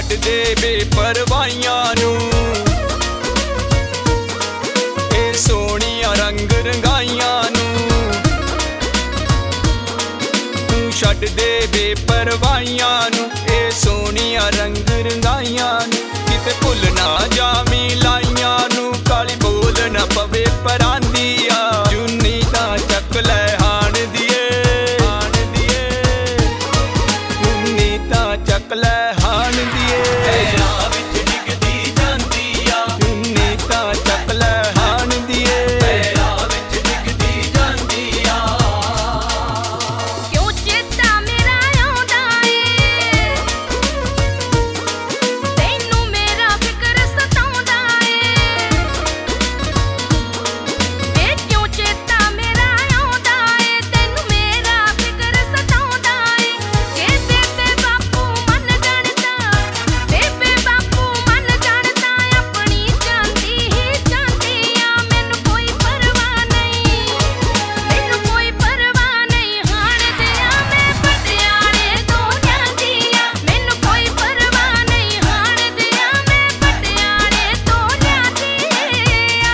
ਛੱਡ ਦੇ ਬੇਪਰਵਾਹੀਆਂ ਨੂੰ, ਇਹ ਸੋਹਣੀਆਂ ਰੰਗ ਰੰਗਾਈਆਂ ਨੂੰ। ਤੂੰ ਛੱਡ ਦੇ ਬੇਪਰਵਾਹੀਆਂ ਨੂੰ, ਇਹ ਸੋਹਣੀਆਂ ਰੰਗ ਰੰਗਾਈਆਂ ਨੂੰ। ਕਿਤੇ ਭੁੱਲ ਨਾ ਜਾਵੀਂ ਲਾਈਆਂ ਨੂੰ, ਕਾਲੀ ਬੋਲ ਨਾ ਪਵੇ ਪਰਾਂਦੀਆਂ। ਜੁੰਨੀ ਤਾਂ ਚੱਕ ਲੈ ਹਾਣ ਦੀਏ, ਜੁੰਨੀ ਤਾਂ ਚੱਕ ਲੈ ਹਾਣ ਦੀਏ। ਪੈਰਾਂ ਵਿੱਚ ਡਿੱਗਦੀ ਜਾਂਦੀ ਆ, ਜੁੰਨੀ ਤਾਂ ਚੱਕ ਲੈ ਹਾਣ ਦੀਏ। ਪੈਰਾਂ ਵਿੱਚ ਡਿੱਗਦੀ ਜਾਂਦੀ ਆ। ਕਿਉਂ ਚੇਤਾ ਮੇਰਾ ਆਉਂਦਾ ਏ, ਤੈਨੂੰ ਮੇਰਾ ਫਿਕਰ ਸਤਾਉਂਦਾ ਏ। ਵੇ ਕਿਉਂ ਚੇਤਾ ਮੇਰਾ ਆਉਂਦਾ ਏ, ਤੈਨੂੰ ਮੇਰਾ ਫਿਕਰ ਸਤਾਉਂਦਾ ਏ। ਜੇ ਬੇਬੇ ਬਾਪੂ ਮੰਨ ਜਾਣਦਾ, ਬੇਬੇ ਬਾਪੂ ਮੰਨ ਜਾਣਦਾ, ਆਪਣੀ ਜਾਂਦੀ ਹੀ ਜਾਂਦੀ ਆ। ਮੈਨੂੰ ਕੋਈ ਪਰਵਾਹ ਨਹੀਂ, ਮੈਨੂੰ ਕੋਈ ਪਰਵਾਹ ਨਹੀਂ। ਹਾਣ ਦਿਆਂ ਮੈਂ ਪਟਿਆਲੇ ਤੋਂ ਜਾਂਦੀ ਆ, ਮੈਨੂੰ ਕੋਈ ਪਰਵਾਹ ਨਹੀਂ। ਹਾਣ ਦਿਆਂ ਮੈਂ ਪਟਿਆਲੇ ਤੋਂ ਜਾਂਦੀ ਆ।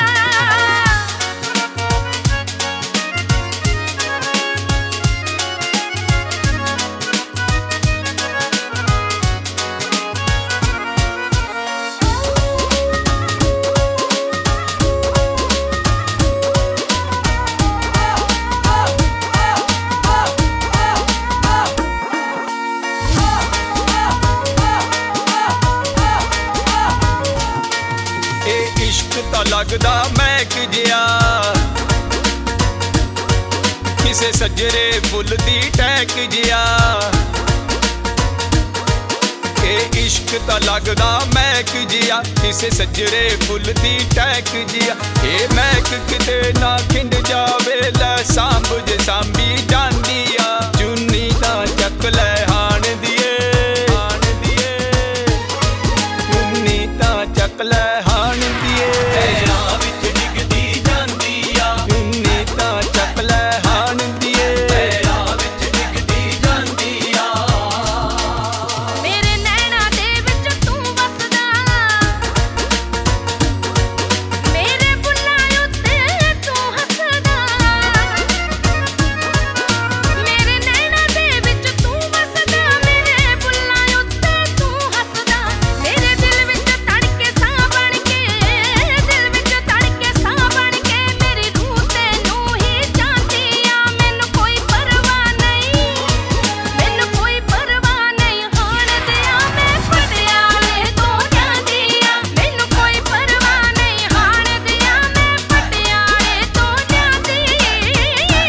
ਇਹ ਇਸ਼ਕ ਤਾਂ ਲੱਗਦਾ ਮਹਿਕ ਜਿਹਾ, ਕਿਸੇ ਸੱਜਰੇ ਫੁੱਲ ਦੀ ਟਹਿਕ ਜਿਹਾ। ਇਹ ਇਸ਼ਕ ਤਾਂ ਲੱਗਦਾ ਮਹਿਕ ਜਿਹਾ, ਕਿਸੇ ਸੱਜਰੇ ਫੁੱਲ ਦੀ ਟਹਿਕ ਜਿਹਾ। ਇਹ ਮਹਿਕ ਕਿਤੇ ਨਾ ਖਿੰਡ ਜਾਵੇ, ਲੈ ਸਾਂਭ ਜੇ ਸਾਂਭੀ ਜਾਂਦੀ ਆ। ਜੁੰਨੀ ਤਾਂ ਚੱਕ ਲੈ ਹਾਣ ਦੀਏ, ਜੁੰਨੀ ਤਾਂ ਚੱਕ ਲੈ ਹਾਣ ਦੀਏ। ਪੈਰਾਂ ਵਿੱਚ ਡਿੱਗਦੀ ਜਾਂਦੀ ਆ, ਜੁੰਨੀ ਤਾਂ ਚੱਕ ਲੈ ਹਾਣ ਦੀਏ। ਪੈਰਾਂ ਵਿੱਚ ਡਿੱਗਦੀ ਜਾਂਦੀ ਆ। ਮੇਰੇ ਨੈਣਾਂ ਦੇ ਵਿੱਚ ਤੂੰ ਵਸਦਾ, ਮੇਰੇ ਬੁੱਲ੍ਹਾਂ ਉੱਤੇ ਤੂੰ ਹੱਸਦਾ। ਮੇਰੇ ਨੈਣਾਂ ਦੇ ਵਿੱਚ ਤੂੰ ਵਸਦਾ, ਮੇਰੇ ਬੁੱਲ੍ਹਾਂ ਉੱਤੇ ਤੂੰ ਹੱਸਦਾ। ਮੇਰੇ ਦਿਲ ਵਿੱਚ ਧੜਕੇ ਸਾਹ ਬਣ ਕੇ, ਦਿਲ ਵਿੱਚ ਧੜਕੇ ਸਾਹ ਬਣ ਕੇ, ਮੇਰੀ ਰੂਹ ਤੈਨੂੰ ਹੀ ਚਾਹਦੀ ਆ। ਮੈਨੂੰ ਕੋਈ ਪਰਵਾਹ ਨਹੀਂ, ਮੈਨੂੰ ਕੋਈ ਪਰਵਾਹ ਨਹੀਂ। ਹਾਣ ਦਿਆਂ ਮੈਂ ਪਟਿਆਲੇ ਤੋਂ ਜਾਂਦੀ ਆ, ਮੈਨੂੰ ਕੋਈ ਪਰਵਾਹ ਨਹੀਂ। ਹਾਣ ਦਿਆਂ ਮੈਂ ਪਟਿਆਲੇ ਤੋਂ ਜਾਂਦੀ ਆ।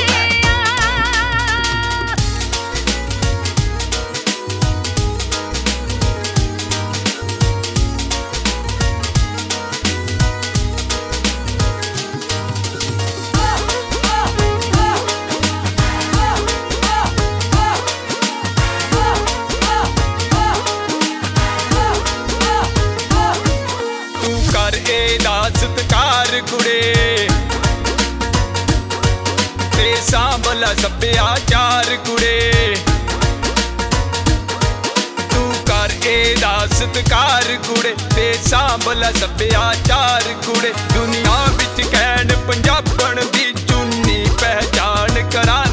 ਤੂੰ ਕਰ ਇਹਦਾ ਸਤਿਕਾਰ ਕੁੜੇ, ਤੇ ਸਾਂਭਲਾ ਸੱਭਿਆਚਾਰ ਕੁੜੇ। ਤੂੰ ਕਰ ਇਹਦਾ ਸਤਿਕਾਰ ਕੁੜੇ, ਤੇ ਸਾਂਭਲਾ ਸੱਭਿਆਚਾਰ ਕੁੜੇ। ਦੁਨੀਆ ਵਿੱਚ ਕਹਿਣ ਪੰਜਾਬਣ ਦੀ ਚੁੰਨੀ ਪਹਿਚਾਣ ਕਰਾ